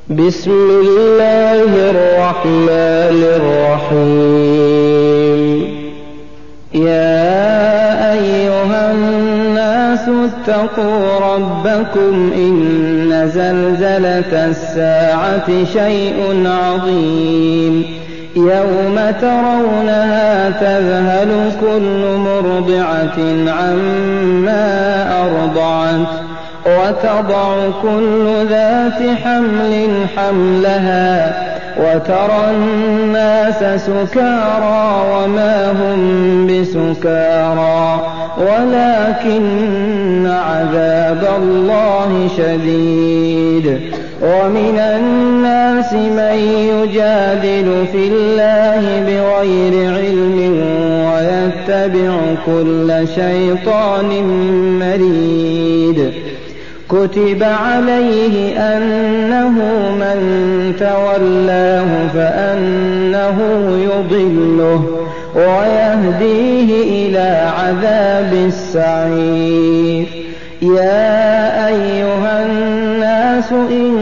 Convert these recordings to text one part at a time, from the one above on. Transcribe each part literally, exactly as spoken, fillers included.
بسم الله الرحمن الرحيم. يا أيها الناس اتقوا ربكم إن زلزلة الساعة شيء عظيم يوم ترونها تذهل كل مرضعة عما أرضعت وتضع كل ذات حمل حملها وترى الناس سكارى وما هم بسكارى ولكن عذاب الله شديد. ومن الناس من يجادل في الله بغير علم ويتبع كل شيطان مريد. كتب عليه أنه من تولاه فأنه يضله ويهديه إلى عذاب السعير. يا أيها الناس إن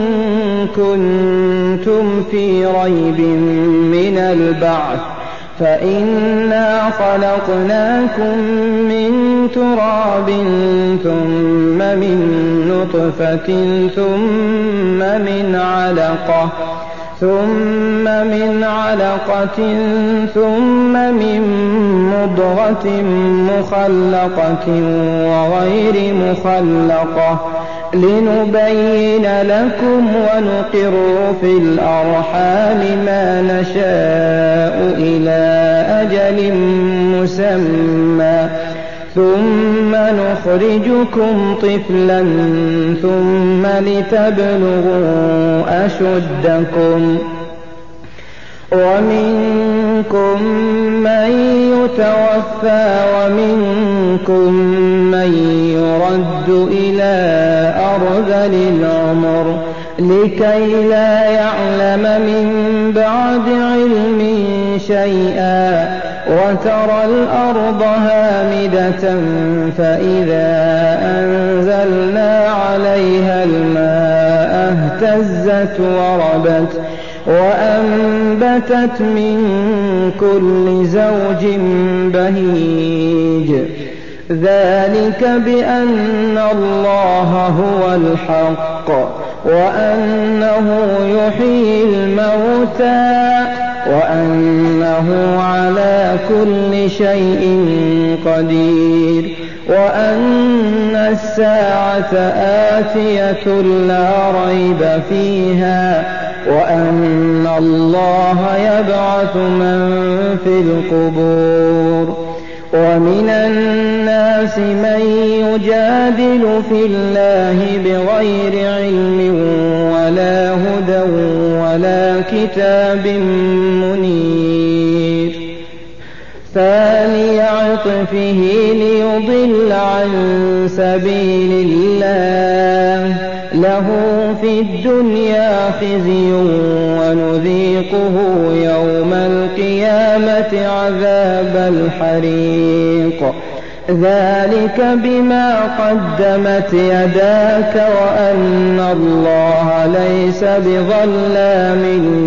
كنتم في ريب من البعث فإنا خلقناكم من تراب ثم من نطفة ثم من علقة ثم من علقة ثم من مضغة مخلقة وغير مخلقة لنبين لكم ونقر في الأرحام ما نشاء إلى أجل مسمى ثم نخرجكم طفلا ثم لتبلغوا أشدكم ومنكم من يتوفى ومنكم من يرد إلى أرذل العمر لكي لا يعلم من بعد علم شيئا وترى الأرض هامدة فإذا أنزلنا عليها الماء اهتزت وربت وأنبتت من كل زوج بهيج. ذلك بأن الله هو الحق وأنه يحيي الموتى وأنه على كل شيء قدير وأن الساعة آتية لا ريب فيها وأن الله يبعث من في القبور. ومن الناس من يجادل في الله بغير علم ولا هدى ولا كتاب منير. ثاني عطفه ليضل عن سبيل الله له في الدنيا خزي ونذيقه يوم القيامة عذاب الحريق. ذلك بما قدمت يداك وأن الله ليس بظلام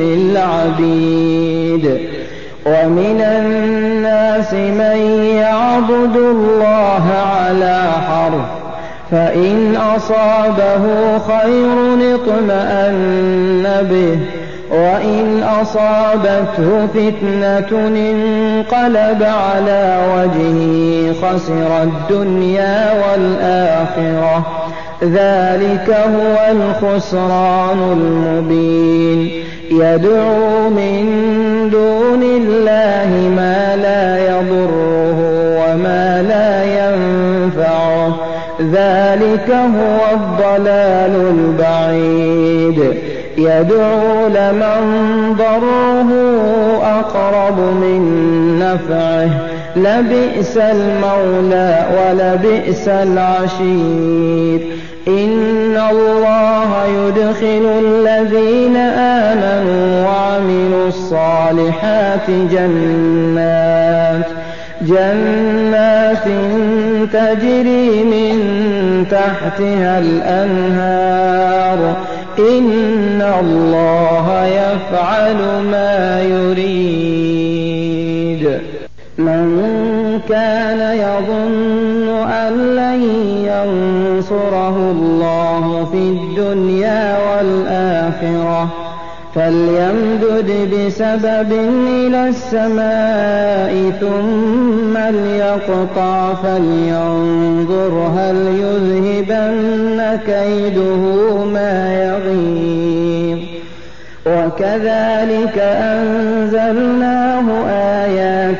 للعبيد. ومن الناس من يعبد الله على حرف فإن أصابه خير اطمأن به وإن أصابته فتنة انقلب على وجهه خسر الدنيا والآخرة. ذلك هو الخسران المبين. يدعو من دون الله ما لا يضره وما لا ينفعه. ذلك هو الضلال البعيد. يدعو لمن ضره أقرب من نفعه لبئس المولى ولبئس العشير. إن الله يدخل الذين آمنوا وعملوا الصالحات جنات جنات تجري من تحتها الأنهار إن الله يفعل ما يريد. من كان يظن أن لن ينصره الله في الدنيا والآخرة فليمدد بسبب إلى السماء ثم ليقطع فلينظر هل يذهبن كيده ما يغيظ. وكذلك أنزلناه آيات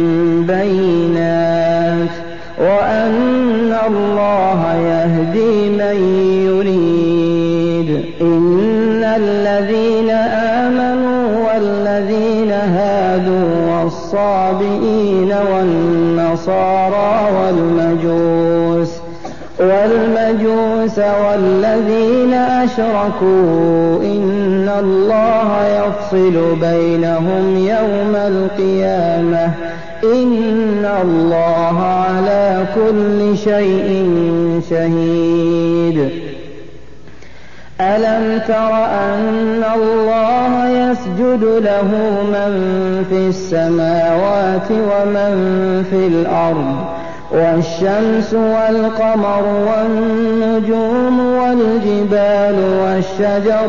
بينات وأن الله يهدي من يريد. إن الذين آمنوا والذين هادوا والصابئين والنصارى والمجوس والمجوس والذين أشركوا إن الله يفصل بينهم يوم القيامة إن الله على كل شيء شهيد. ألم تر أن الله يسجد له من في السماوات ومن في الأرض والشمس والقمر والنجوم والجبال والشجر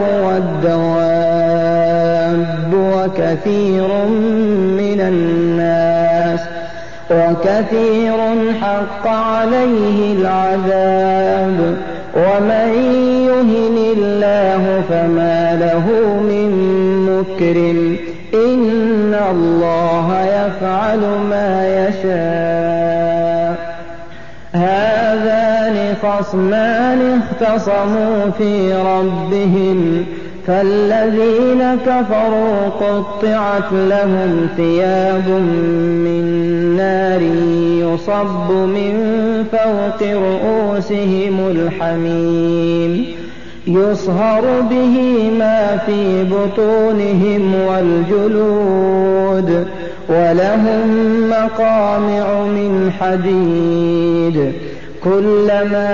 والدواب وكثير من الناس وكثير حق عليه العذاب ومن يهن الله فما له من مكرم إن الله يفعل ما يشاء. هذان خصمان اختصموا في ربهم فالذين كفروا قطعت لهم ثياب من نار يصب من فوق رؤوسهم الحميم يصهر به ما في بطونهم والجلود ولهم مقامع من حديد كلما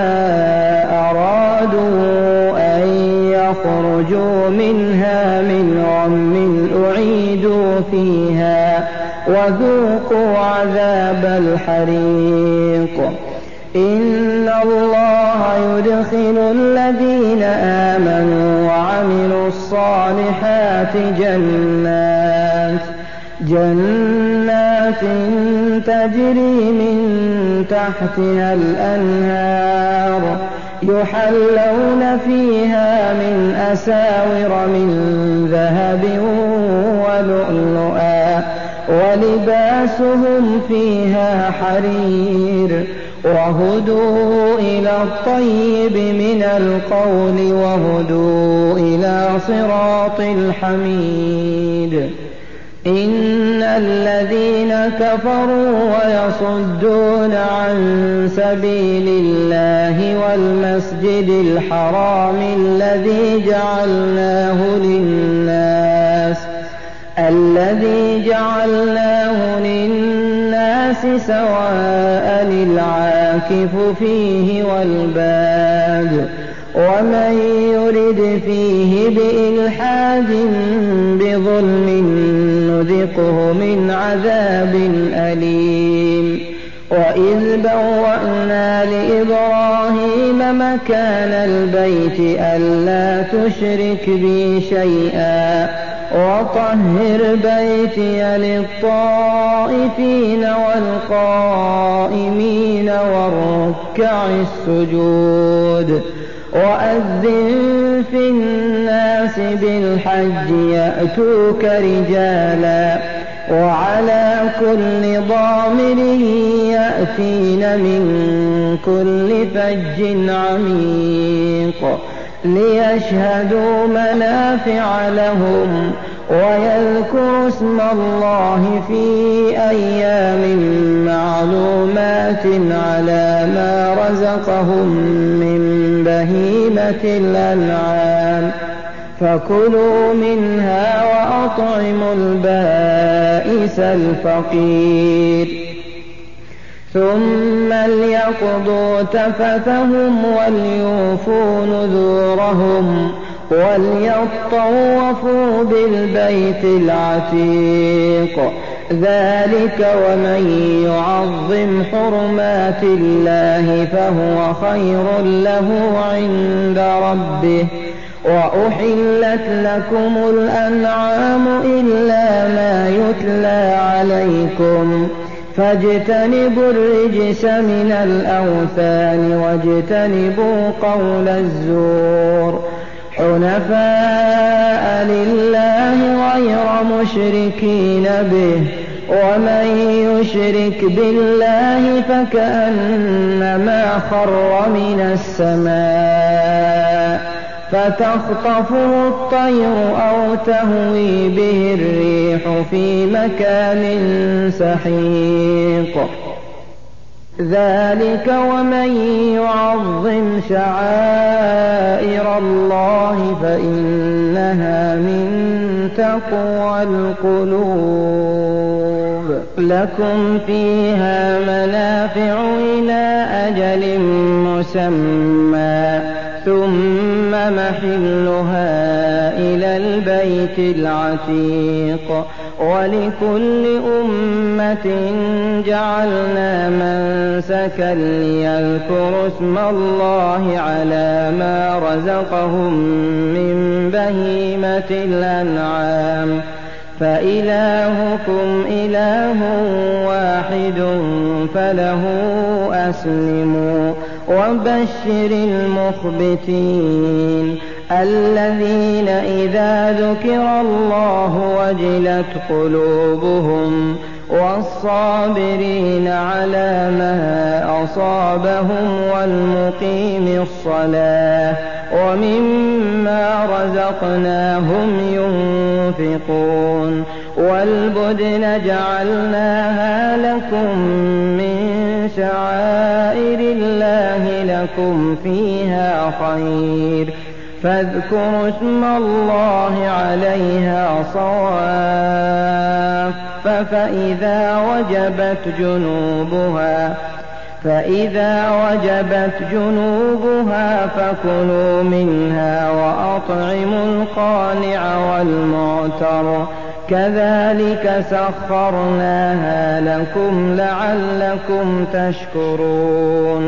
أرادوا أن يخرجوا منها من غم أعيدوا فيها وذوقوا عذاب الحريق. إن الله يدخل الذين آمنوا وعملوا الصالحات جنات جنات تجري من تحتها الأنهار يحلون فيها من أساور من ذهب ولؤلؤا ولباسهم فيها حرير وهدوا إلى الطيب من القول وهدوا إلى صراط الحميد. إن الذين كفروا ويصدون عن سبيل الله والمسجد الحرام الذي جعلناه للناس الذي جعلناه للناس سواء العاكف فيه والباد ومن يرد فيه بإلحاد بظلم نذقه من عذاب أليم. وإذ بوأنا لإبراهيم مكان البيت ألا تشرك بي شيئا وطهر بيتي للطائفين والقائمين والركع السجود وأذن في الناس بالحج يأتوك رجالا وعلى كل ضامر يأتين من كل فج عميق ليشهدوا منافع لهم ويذكروا اسم الله في أيام معلومات على ما رزقهم من بهيمة الأنعام فكلوا منها وأطعموا البائس الفقير ثم ليقضوا تفثهم وليوفوا نذورهم وليطوفوا بالبيت العتيق. ذلك ومن يعظم حرمات الله فهو خير له عند ربه. وأحلت لكم الأنعام إلا ما يتلى عليكم فاجتنبوا الرجس من الأوثان واجتنبوا قول الزور حنفاء لله غير مشركين به. ومن يشرك بالله فكأنما خر من السماء فتخطفه الطير أو تهوي به الريح في مكان سحيق. ذلك ومن يعظم شعائر الله فإنها من تقوى القلوب. لكم فيها منافع إلى أجل مسمى ثم محلها إلى البيت العتيق. ولكل أمة جعلنا منسكا ليذكروا اسم الله على ما رزقهم من بهيمة الأنعام فإلهكم إله واحد فله أسلموا. وبشر المخبتين الذين إذا ذكر الله وجلت قلوبهم والصابرين على ما أصابهم والمقيم الصلاة ومما رزقناهم ينفقون. والبدن جعلناها لكم من شعائر الله لكم فيها خير فاذكروا اسم الله عليها صواف فإذا وجبت جنوبها فإذا وجبت جنوبها فكلوا منها وأطعموا القانع والمعتر كذلك سخرناها لكم لعلكم تشكرون.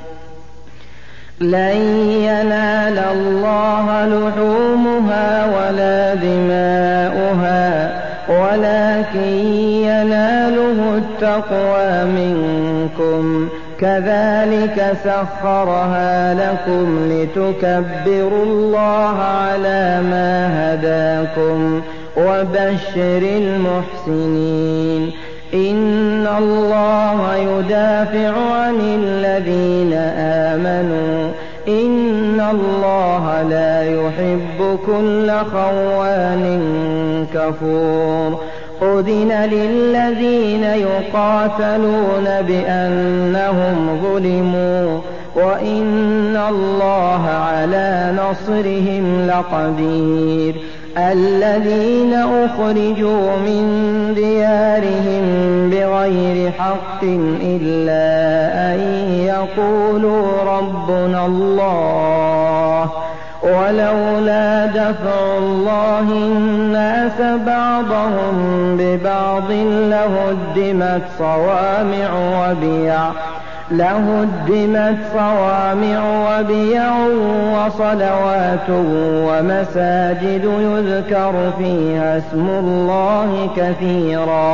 لن ينال الله لحومها ولا دماؤها ولكن يناله التقوى منكم كذلك سخرها لكم لتكبروا الله على ما هداكم وبشر المحسنين. إن الله يدافع عن الذين آمنوا إن الله لا يحب كل خوان كفور. أذن للذين يقاتلون بأنهم ظلموا وإن الله على نصرهم لقدير. الذين أخرجوا من ديارهم بغير حق إلا أن يقولوا ربنا الله ولولا دفع الله الناس بعضهم ببعض لهدمت صوامع وبيع لهدمت صوامع وبيع وصلوات ومساجد يذكر فيها اسم الله كثيرا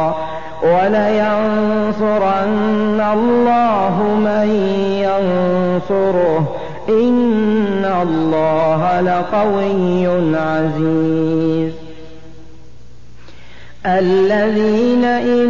ولينصرن الله من ينصره إن الله لقوي عزيز. الذين إن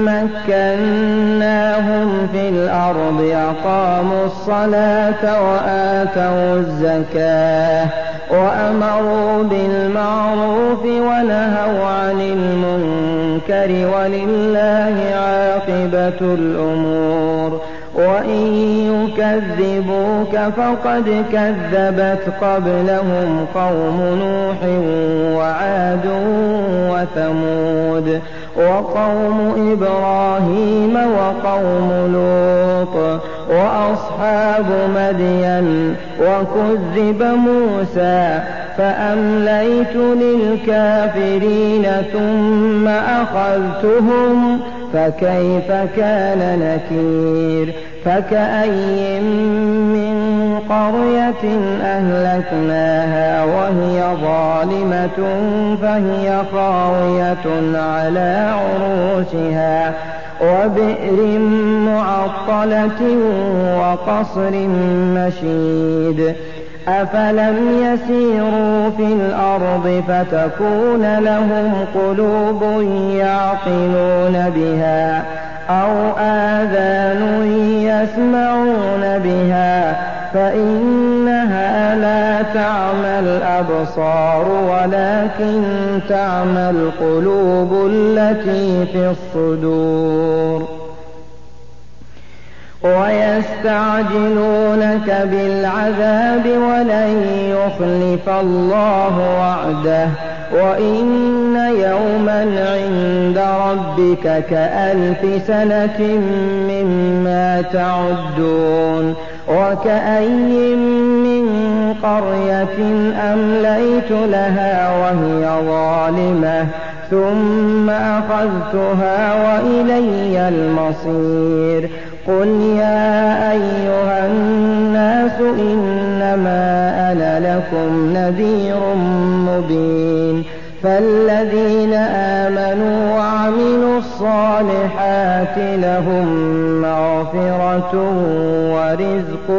مكناهم في الأرض أقاموا الصلاة وآتوا الزكاة وأمروا بالمعروف ونهوا عن المنكر ولله عاقبة الأمور. وإن يكذبوك فقد كذبت قبلهم قوم نوح وعاد وثمود وقوم إبراهيم وقوم لوط وأصحاب مدين وكذب موسى فأمليت للكافرين ثم أخذتهم فكيف كان نكير فكأي من قرية أهلكناها وهي ظالمة فهي خاوية على عروشها وبئر معطلة وقصر مشيد أفلم يسيروا في الأرض فتكون لهم قلوب يعقلون بها أو آذان يسمعون بها فإنها لا تعمى الأبصار ولكن تعمى القلوب التي في الصدور ويستعجلونك بالعذاب ولن يخلف الله وعده وإن يوما عند ربك كألف سنة مما تعدون وكأي من قرية أمليت لها وهي ظالمة ثم أخذتها وإلي المصير قل يا أيها الناس إنما أنا لكم نذير مبين فالذين آمنوا وعملوا الصالحات لهم مغفرة ورزق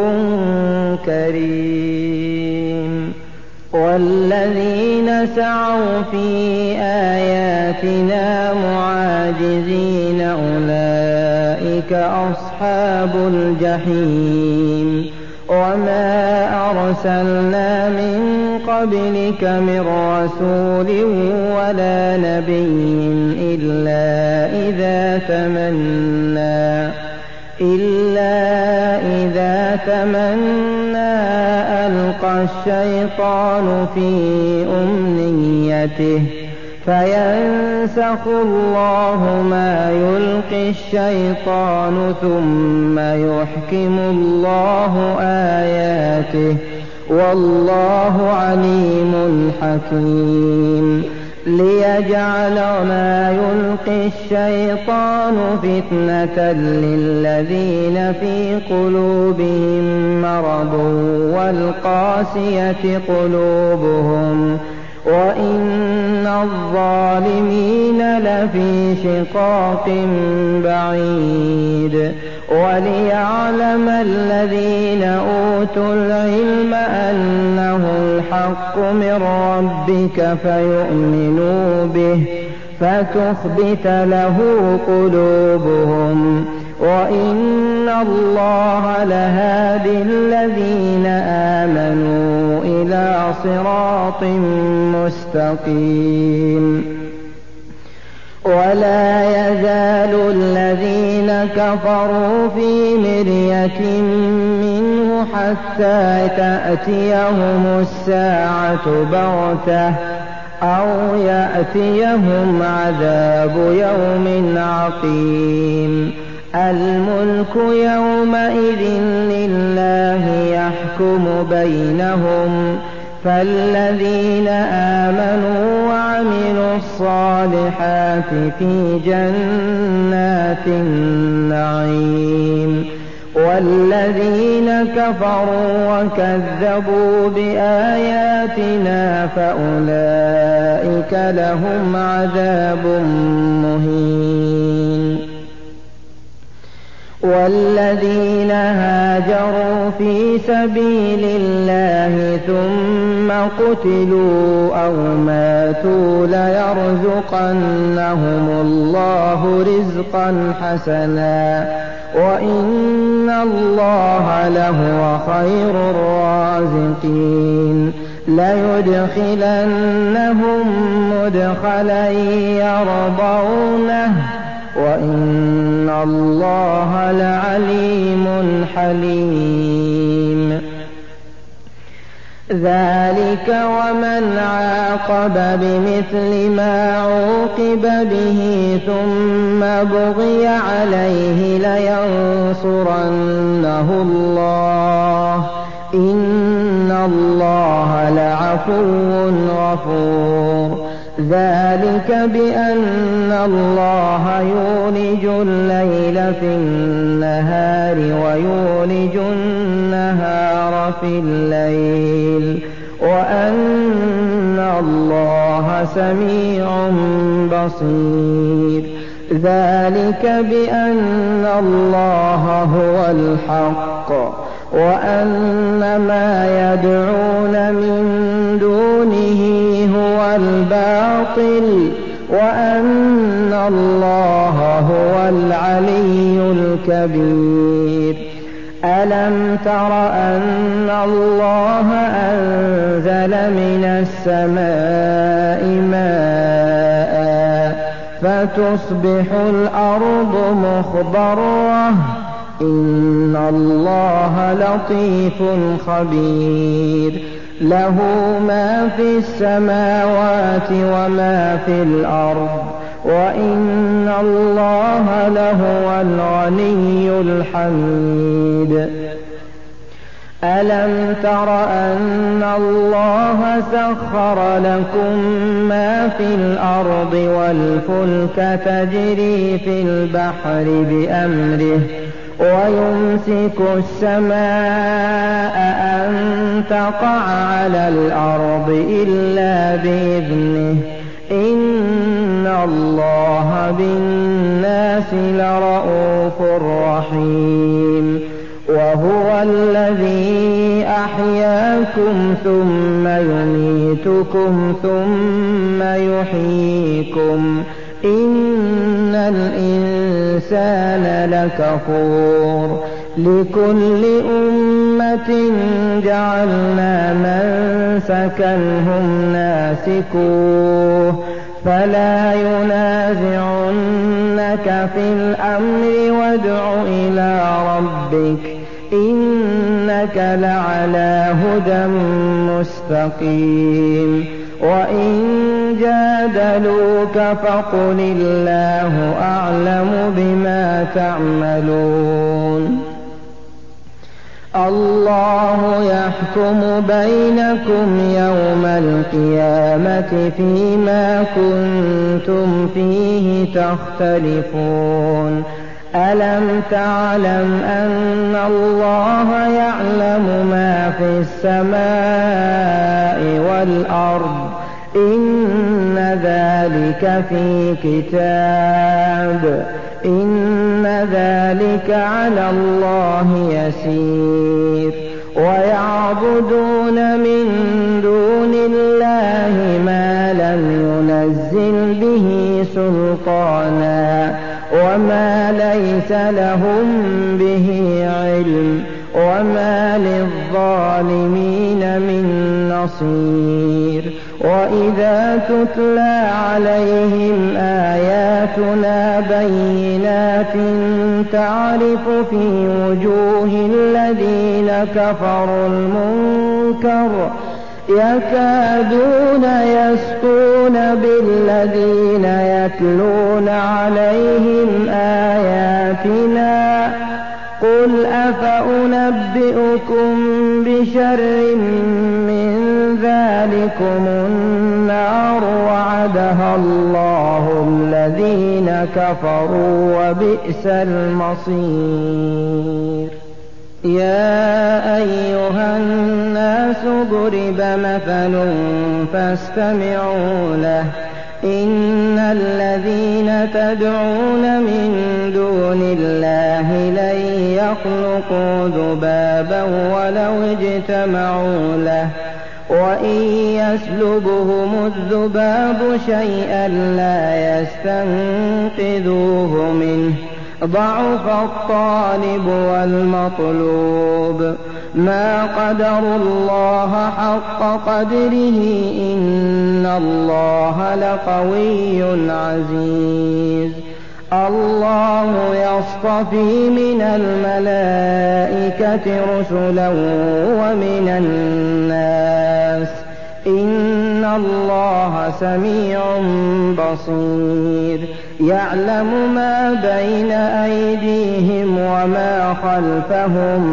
كريم والذين سعوا في آياتنا معاجزين أولئك أصحاب الجحيم وما أرسلنا من قبلك من رسول ولا نبي إلا إذا تمنى إلا إذا تمنى ألقى الشيطان في أمنيته فينسخ الله ما يلقي الشيطان ثم يحكم الله آياته والله عليم حكيم ليجعل ما يلقي الشيطان فتنة للذين في قلوبهم مرض والقاسية قلوبهم وإن الظالمين لفي شقاق بعيد وليعلم الذين أوتوا العلم أنه الحق من ربك فيؤمنوا به فتخبت له قلوبهم وإن الله لهادي الذين آمنوا إلى صراط مستقيم ولا يزال الذين كفروا في مرية منه حتى تأتيهم الساعة بغتة أو يأتيهم عذاب يوم عقيم الملك يومئذ لله يحكم بينهم فالذين آمنوا وعملوا الصالحات في جنات النعيم والذين كفروا وكذبوا بآياتنا فأولئك لهم عذاب مهين والذين هاجروا في سبيل الله ثم قتلوا أو ماتوا ليرزقنهم الله رزقا حسنا وإن الله لهو خير الرازقين ليدخلنهم مدخلا يرضونه وإن الله لعليم حليم ذلك ومن عاقب بمثل ما عوقب به ثم بغي عليه لينصرنه الله إن الله لعفو غفور. ذلك بأن الله يولج الليل في النهار ويولج النهار في الليل وأن الله سميع بصير. ذلك بأن الله هو الحق وأن ما يدعون من دونه هو الباطل وأن الله هو العلي الكبير. ألم تر أن الله أنزل من السماء ماء فتصبح الأرض مخضرة إن الله لطيف خبير. له ما في السماوات وما في الأرض وإن الله لهو الغني الحميد. ألم تر أن الله سخر لكم ما في الأرض والفلك تجري في البحر بأمره ويمسك السماء أن تقع على الأرض إلا بإذنه إن الله بالناس لرءوف رحيم. وهو الذي أحياكم ثم يميتكم ثم يحييكم إن الإنسان لكفور. لكل أمة جعلنا منسكا هم ناسكوه فلا ينازعنك في الأمر وادع إلى ربك إنك لعلى هدى مستقيم. وإن جادلوك فقل الله أعلم بما تعملون. الله يحكم بينكم يوم القيامة فيما كنتم فيه تختلفون. ألم تعلم أن الله يعلم ما في السماء والأرض إن ذلك في كتاب إن ذلك على الله يسير. ويعبدون من دون الله ما لم ينزل به سلطانا وما ليس لهم به علم وما للظالمين من نصير. وإذا تتلى عليهم آياتنا بينات تعرف في وجوه الذين كفروا المنكر يكادون يسطون بالذين يتلون عليهم آياتنا قل أفأنبئكم بشر من ذلكم النار وعدها الله الذين كفروا وبئس المصير. يا أيها الناس ضرب مثل فاستمعوا له إن الذين تدعون من دون الله لن يخلقوا ذبابا ولو اجتمعوا له وإن يسلبهم الذباب شيئا لا يستنقذوه منه ضعف الطالب والمطلوب. ما قدروا الله حق قدره إن الله لقوي عزيز. الله يصطفي من الملائكة رسلا ومن الناس إن الله سميع بصير. يعلم ما بين أيديهم وما خلفهم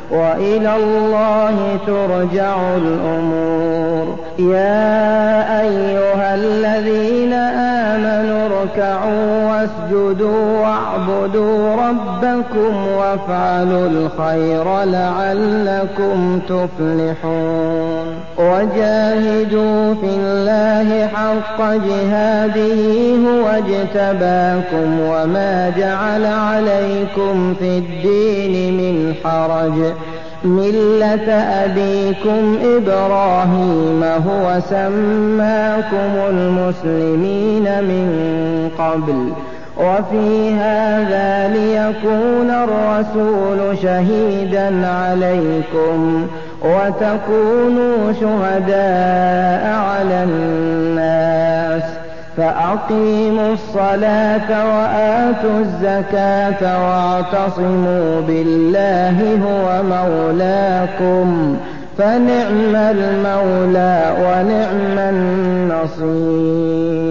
وإلى الله ترجع الأمور. يا أيها الذين آمنوا اركعوا واسجدوا واعبدوا ربكم وافعلوا الخير لعلكم تفلحون. وجاهدوا في الله حق جهاده هو اجتباكم وما جعل عليكم في الدين من حرج ملة أبيكم إبراهيم هو سماكم المسلمين من قبل وفي هذا ليكون الرسول شهيدا عليكم وتكونوا شهداء على الناس فأقيموا الصلاة وآتوا الزكاة واعتصموا بالله هو مولاكم فنعم المولى ونعم النصير.